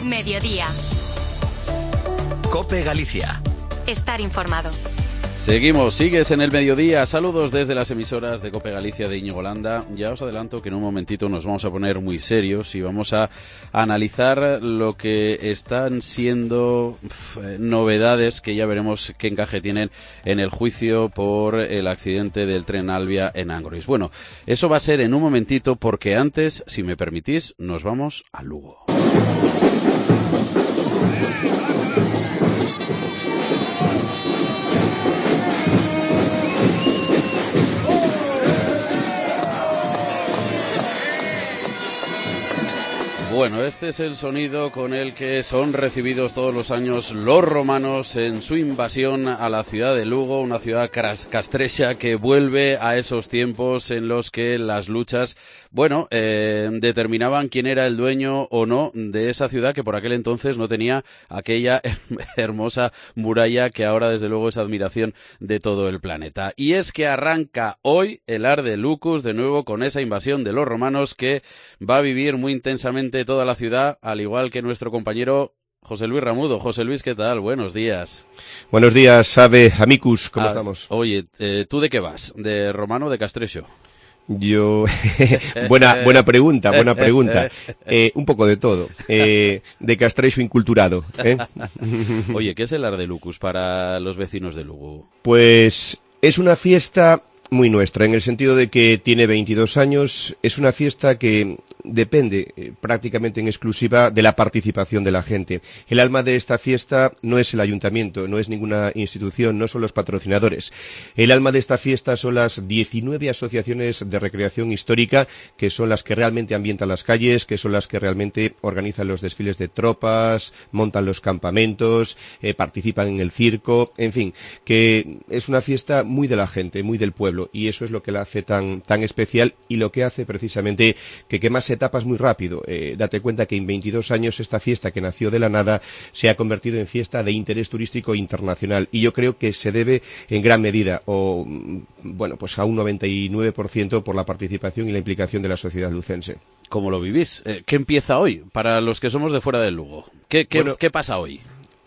Mediodía. COPE Galicia. Estar informado. Sigues en el mediodía. Saludos desde las emisoras de COPE Galicia de Íñigo Landa. Ya os adelanto que en un momentito nos vamos a poner muy serios y vamos a analizar lo que están siendo novedades que ya veremos qué encaje tienen en el juicio por el accidente del tren Alvia en Angrois. Bueno, eso va a ser en un momentito porque antes, si me permitís, nos vamos a Lugo. Bueno, este es el sonido con el que son recibidos todos los años los romanos en su invasión a la ciudad de Lugo, una ciudad castrexa que vuelve a esos tiempos en los que las luchas, determinaban quién era el dueño o no de esa ciudad que por aquel entonces no tenía aquella hermosa muralla que ahora desde luego es admiración de todo el planeta. Y es que arranca hoy el Ars de Lucus de nuevo con esa invasión de los romanos que va a vivir muy intensamente toda la ciudad, al igual que nuestro compañero José Luis Ramudo. José Luis, ¿qué tal? Buenos días. Buenos días, Ave, amicus, ¿cómo estamos? Oye, ¿tú de qué vas? ¿De romano o de castrecho? Yo, buena pregunta. Un poco de todo. De castrecho inculturado. Oye, ¿qué es el Ars de Lucus para los vecinos de Lugo? Pues es una fiesta muy nuestra, en el sentido de que tiene 22 años, es una fiesta que depende prácticamente en exclusiva de la participación de la gente. El alma de esta fiesta no es el ayuntamiento, no es ninguna institución, no son los patrocinadores. El alma de esta fiesta son las 19 asociaciones de recreación histórica, que son las que realmente ambientan las calles, que son las que realmente organizan los desfiles de tropas, montan los campamentos, participan en el circo, en fin, que es una fiesta muy de la gente, muy del pueblo. Y eso es lo que la hace tan especial y lo que hace precisamente que quemase etapas muy rápido. Date cuenta que en 22 años esta fiesta que nació de la nada se ha convertido en fiesta de interés turístico internacional y yo creo que se debe en gran medida pues a un 99% por la participación y la implicación de la sociedad lucense. ¿Cómo lo vivís? ¿Qué empieza hoy para los que somos de fuera del Lugo? ¿Qué pasa hoy?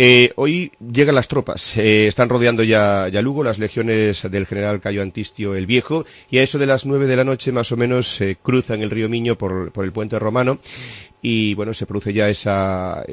Hoy llegan las tropas, están rodeando ya Lugo, las legiones del general Cayo Antistio el Viejo, y a eso de las 9 de la noche más o menos cruzan el río Miño por el puente romano, y bueno, se produce ya esa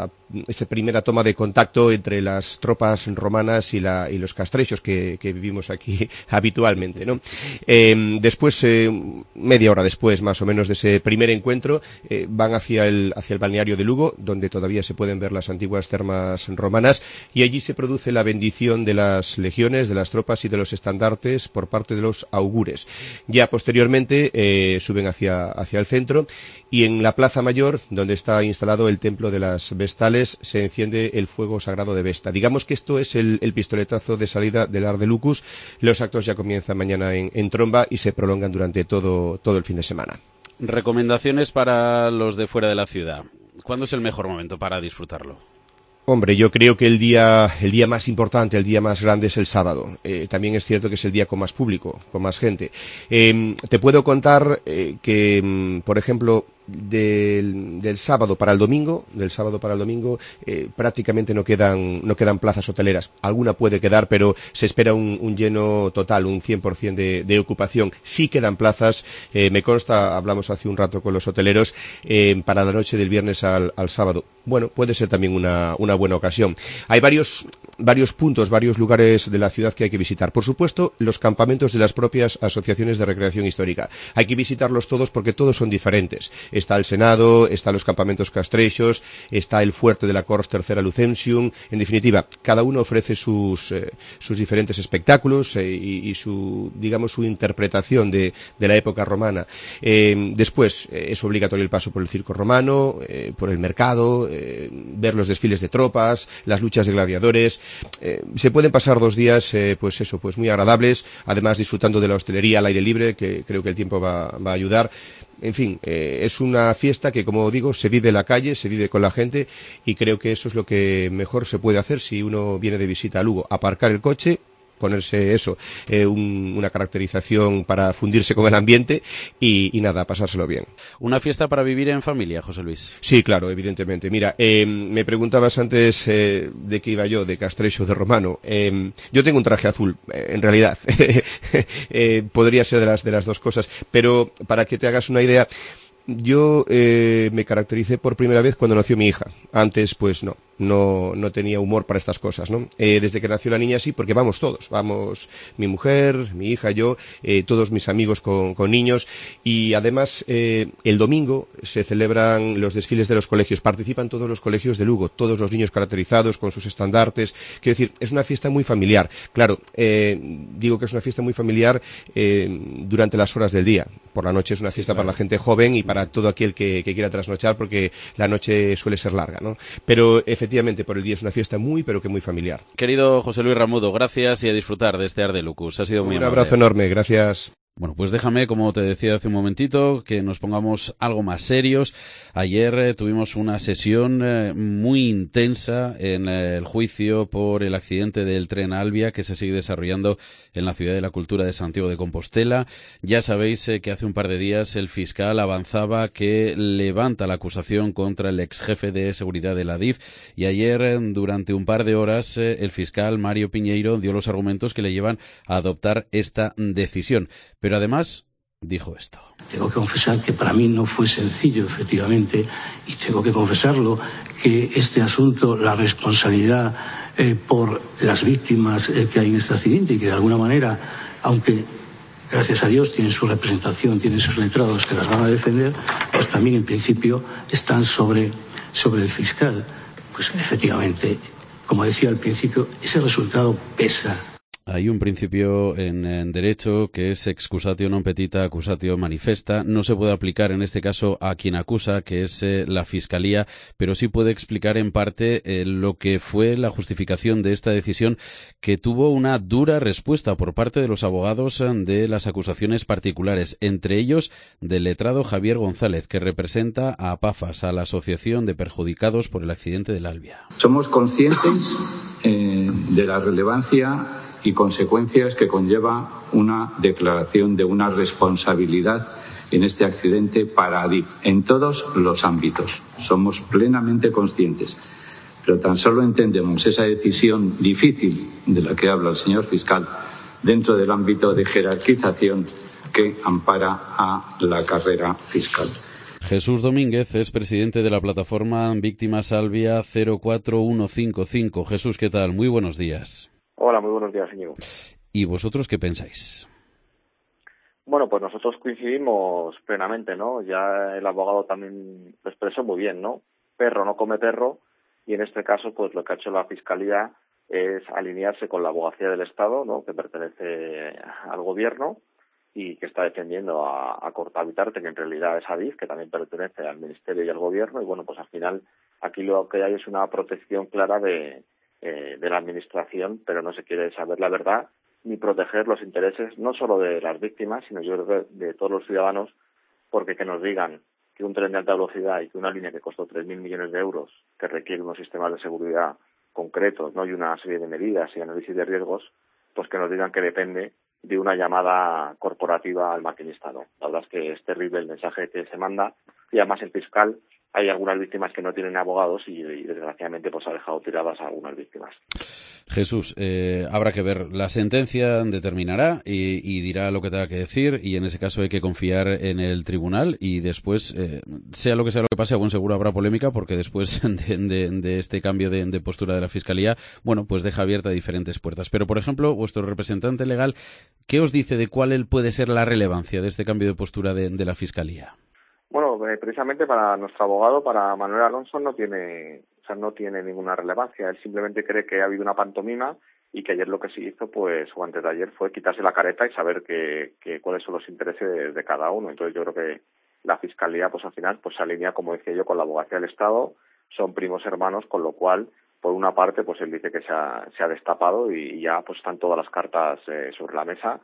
primera toma de contacto entre las tropas romanas y los castrechos que vivimos aquí habitualmente, ¿no? Después, media hora después más o menos de ese primer encuentro, van hacia el balneario de Lugo, donde todavía se pueden ver las antiguas termas romanas, y allí se produce la bendición de las legiones, de las tropas y de los estandartes por parte de los augures. Ya posteriormente suben hacia el centro, y en la Plaza Mayor, donde está instalado el templo de las Vestales, se enciende el fuego sagrado de Vesta. Digamos que esto es el pistoletazo de salida del Ars de Lucus. Los actos ya comienzan mañana en Tromba y se prolongan durante todo el fin de semana. Recomendaciones para los de fuera de la ciudad. ¿Cuándo es el mejor momento para disfrutarlo? Hombre, yo creo que el día más importante, el día más grande es el sábado. También es cierto que es el día con más público, con más gente. Te puedo contar que, por ejemplo, del sábado para el domingo, prácticamente no quedan plazas hoteleras. Alguna puede quedar, pero se espera un lleno total, un 100% de ocupación. Sí quedan plazas, me consta, hablamos hace un rato con los hoteleros, para la noche del viernes al sábado. Bueno, puede ser también una buena ocasión. Hay varios puntos, varios lugares de la ciudad que hay que visitar. Por supuesto, los campamentos de las propias asociaciones de recreación histórica. Hay que visitarlos todos porque todos son diferentes. Está el Senado, están los campamentos castrechos, está el fuerte de la Corps Tercera Lucensium. En definitiva, cada uno ofrece sus diferentes espectáculos y su interpretación de la época romana. Después, es obligatorio el paso por el circo romano, por el mercado, ver los desfiles de tropas, las luchas de gladiadores. Se pueden pasar 2 días, pues muy agradables, además disfrutando de la hostelería al aire libre, que creo que el tiempo va a ayudar. En fin, es una fiesta que, como digo, se vive en la calle, se vive con la gente, y creo que eso es lo que mejor se puede hacer si uno viene de visita a Lugo: aparcar el coche ponerse eso, una caracterización para fundirse con el ambiente y nada, pasárselo bien. Una fiesta para vivir en familia, José Luis. Sí, claro, evidentemente. Mira, me preguntabas antes de qué iba yo, de Castrexo, de Romano. Yo tengo un traje azul, en realidad. Podría ser de las dos cosas, pero para que te hagas una idea, yo me caractericé por primera vez cuando nació mi hija. Antes, pues no tenía humor para estas cosas, ¿no? Desde que nació la niña sí, porque vamos todos. Vamos mi mujer, mi hija, yo, todos mis amigos con niños. Y además, el domingo se celebran los desfiles de los colegios. Participan todos los colegios de Lugo, todos los niños caracterizados con sus estandartes. Quiero decir, es una fiesta muy familiar. Claro, digo que es una fiesta muy familiar durante las horas del día. Por la noche es una fiesta para la gente joven y para todo aquel que quiera trasnochar, porque la noche suele ser larga, ¿no? Pero efectivamente por el día es una fiesta pero que muy familiar. Querido José Luis Ramudo, gracias y a disfrutar de este Arte Lucus. Ha sido muy amable. Un abrazo enorme, gracias. Bueno, pues déjame, como te decía hace un momentito, que nos pongamos algo más serios. Ayer tuvimos una sesión muy intensa en el juicio por el accidente del tren Albia que se sigue desarrollando en la Ciudad de la Cultura de Santiago de Compostela. Ya sabéis que hace un par de días el fiscal avanzaba que levanta la acusación contra el ex jefe de seguridad de la DIF y ayer, durante un par de horas, el fiscal Mario Piñeiro dio los argumentos que le llevan a adoptar esta decisión. Pero además dijo esto. Tengo que confesar que para mí no fue sencillo, efectivamente, y tengo que confesarlo, que este asunto, la responsabilidad por las víctimas que hay en este accidente y que de alguna manera, aunque gracias a Dios tienen su representación, tienen sus letrados que las van a defender, pues también en principio están sobre el fiscal. Pues efectivamente, como decía al principio, ese resultado pesa. Hay un principio en derecho que es excusatio non petita, accusatio manifesta. No se puede aplicar en este caso a quien acusa, que es la Fiscalía, pero sí puede explicar en parte lo que fue la justificación de esta decisión, que tuvo una dura respuesta por parte de los abogados de las acusaciones particulares, entre ellos del letrado Javier González, que representa a APAFAS, a la Asociación de Perjudicados por el Accidente del Albia. Somos conscientes de la relevancia y consecuencias que conlleva una declaración de una responsabilidad en este accidente para ADIF en todos los ámbitos. Somos plenamente conscientes, pero tan solo entendemos esa decisión difícil de la que habla el señor fiscal dentro del ámbito de jerarquización que ampara a la carrera fiscal. Jesús Domínguez es presidente de la plataforma Víctimas Albia 04155. Jesús, ¿qué tal? Muy buenos días. Hola, muy buenos días, Íñigo. ¿Y vosotros qué pensáis? Bueno, pues nosotros coincidimos plenamente, ¿no? Ya el abogado también lo expresó muy bien, ¿no? Perro no come perro, y en este caso, pues lo que ha hecho la Fiscalía es alinearse con la abogacía del Estado, ¿no? Que pertenece al Gobierno y que está defendiendo a Cortavitarte, que en realidad es ADIF, que también pertenece al Ministerio y al Gobierno, y bueno, pues al final aquí lo que hay es una protección clara de la Administración, pero no se quiere saber la verdad ni proteger los intereses no solo de las víctimas, sino yo creo de todos los ciudadanos, porque que nos digan que un tren de alta velocidad y que una línea que costó 3.000 millones de euros, que requiere unos sistemas de seguridad concretos, ¿no? Y una serie de medidas y análisis de riesgos, pues que nos digan que depende de una llamada corporativa al maquinista, ¿no? La verdad es que es terrible el mensaje que se manda, y además el fiscal, hay algunas víctimas que no tienen abogados y desgraciadamente pues ha dejado tiradas a algunas víctimas. Jesús, habrá que ver. La sentencia determinará y dirá lo que tenga que decir, y en ese caso hay que confiar en el tribunal, y después, sea lo que pase, a buen seguro habrá polémica, porque después de este cambio de postura de la Fiscalía, bueno, pues deja abierta diferentes puertas. Pero, por ejemplo, vuestro representante legal, ¿qué os dice de cuál puede ser la relevancia de este cambio de postura de la Fiscalía? Bueno, precisamente para nuestro abogado, para Manuel Alonso, no tiene ninguna relevancia. Él simplemente cree que ha habido una pantomima y que ayer lo que se hizo, pues, o antes de ayer, fue quitarse la careta y saber cuáles son los intereses de cada uno. Entonces yo creo que la Fiscalía, pues al final, pues se alinea, como decía yo, con la abogacía del Estado. Son primos hermanos, con lo cual, por una parte, pues él dice que se ha destapado y ya pues están todas las cartas sobre la mesa.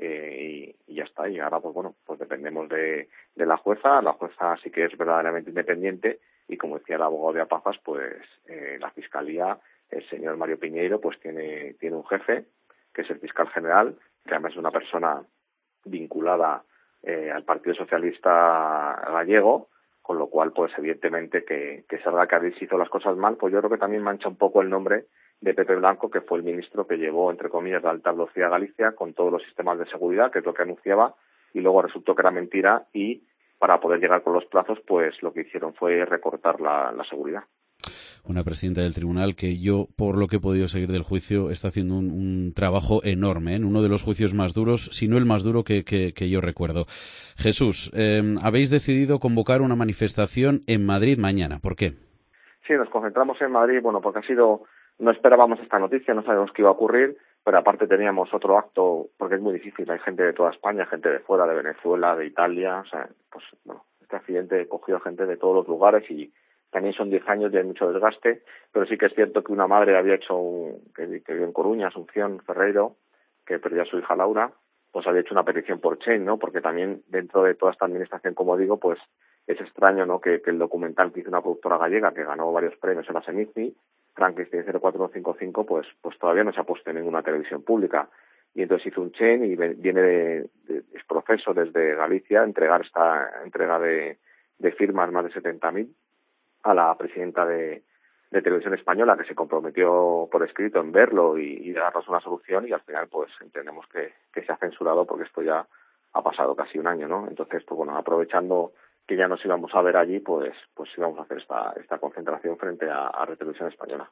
Y ya está, y ahora pues bueno, pues dependemos de la jueza sí que es verdaderamente independiente, y como decía el abogado de APAFAS, pues la Fiscalía, el señor Mario Piñeiro, pues tiene un jefe, que es el fiscal general, que además es una persona vinculada al Partido Socialista Gallego, con lo cual, pues evidentemente que salga que Adif hizo las cosas mal, pues yo creo que también mancha un poco el nombre de Pepe Blanco, que fue el ministro que llevó, entre comillas, la alta velocidad a Galicia con todos los sistemas de seguridad, que es lo que anunciaba, y luego resultó que era mentira, y para poder llegar con los plazos, pues lo que hicieron fue recortar la seguridad. Una presidenta del tribunal que yo, por lo que he podido seguir del juicio, está haciendo un trabajo enorme, en uno de los juicios más duros, si no el más duro que yo recuerdo. Jesús, habéis decidido convocar una manifestación en Madrid mañana. ¿Por qué? Sí, nos concentramos en Madrid, bueno, porque no esperábamos esta noticia, no sabíamos qué iba a ocurrir, pero aparte teníamos otro acto, porque es muy difícil, hay gente de toda España, gente de fuera, de Venezuela, de Italia, o sea, pues bueno, este accidente cogió gente de todos los lugares y también son 10 años de mucho desgaste, pero sí que es cierto que una madre había hecho, que vive en Coruña, Asunción Ferreiro, que perdió a su hija Laura, pues había hecho una petición por Chain, ¿no? Porque también dentro de toda esta administración, como digo, pues es extraño, ¿no? Que el documental que hizo una productora gallega que ganó varios premios en la Semici, Frankenstein 0455, pues todavía no se ha puesto en ninguna televisión pública. Y entonces hizo un Chain y viene es proceso desde Galicia entregar esta entrega de firmas, más de 70.000, a la presidenta de Televisión Española, que se comprometió por escrito en verlo y darnos una solución, y al final pues entendemos que se ha censurado porque esto ya ha pasado casi un año, ¿no? Entonces, pues bueno, aprovechando que ya nos íbamos a ver allí, pues íbamos a hacer esta concentración frente a Televisión Española.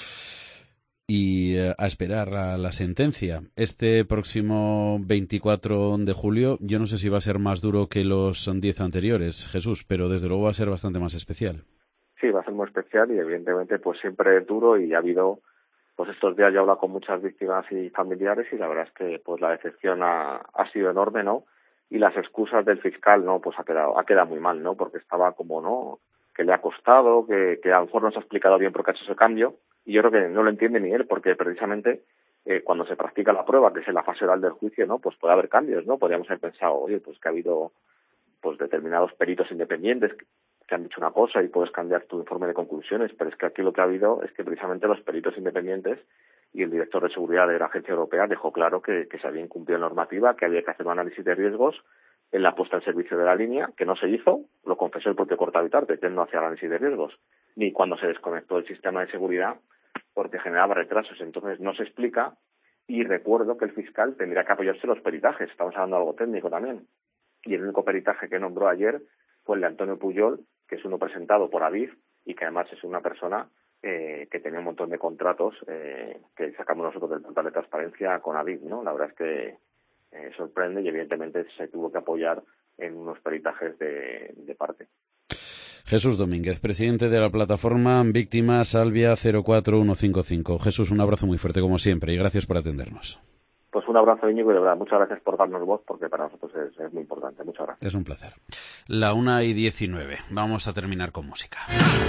Y a esperar a la sentencia. Este próximo 24 de julio, yo no sé si va a ser más duro que los 10 anteriores, Jesús, pero desde luego va a ser bastante más especial. Sí, va a ser muy especial y evidentemente pues siempre es duro, y ha habido, pues estos días yo he hablado con muchas víctimas y familiares y la verdad es que pues la decepción ha sido enorme, ¿no? Y las excusas del fiscal, ¿no? Pues ha quedado muy mal, ¿no? Porque estaba como, ¿no? Que le ha costado, que a lo mejor no se ha explicado bien por qué ha hecho ese cambio, y yo creo que no lo entiende ni él, porque precisamente cuando se practica la prueba, que es en la fase oral del juicio, ¿no? Pues puede haber cambios, ¿no? Podríamos haber pensado, oye, pues que ha habido pues determinados peritos independientes que han dicho una cosa y puedes cambiar tu informe de conclusiones, pero es que aquí lo que ha habido es que precisamente los peritos independientes y el director de seguridad de la Agencia Europea dejó claro que se había incumplido la normativa, que había que hacer un análisis de riesgos en la puesta en servicio de la línea, que no se hizo, lo confesó el propio Cortavitarte, que él no hacía análisis de riesgos, ni cuando se desconectó el sistema de seguridad porque generaba retrasos. Entonces no se explica, y recuerdo que el fiscal tendría que apoyarse en los peritajes, estamos hablando de algo técnico también, y el único peritaje que nombró ayer fue el de Antonio Puyol, que es uno presentado por Adif y que además es una persona que tenía un montón de contratos que sacamos nosotros del portal de transparencia con Adif, ¿no? La verdad es que sorprende, y evidentemente se tuvo que apoyar en unos peritajes de parte. Jesús Domínguez, presidente de la plataforma Víctimas Salvia 04155. Jesús, un abrazo muy fuerte como siempre y gracias por atendernos. Pues un abrazo, Íñigo, y de verdad, muchas gracias por darnos voz, porque para nosotros es muy importante. Muchas gracias. Es un placer. 1:19. Vamos a terminar con música.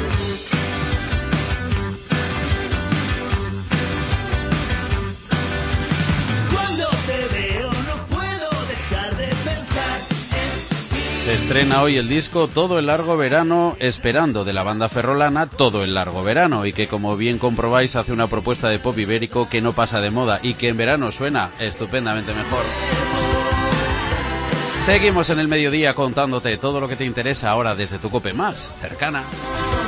Se estrena hoy el disco Todo el largo verano esperando, de la banda ferrolana Todo el largo verano, y que, como bien comprobáis, hace una propuesta de pop ibérico que no pasa de moda y que en verano suena estupendamente mejor. Seguimos en el mediodía contándote todo lo que te interesa ahora desde tu COPE más cercana.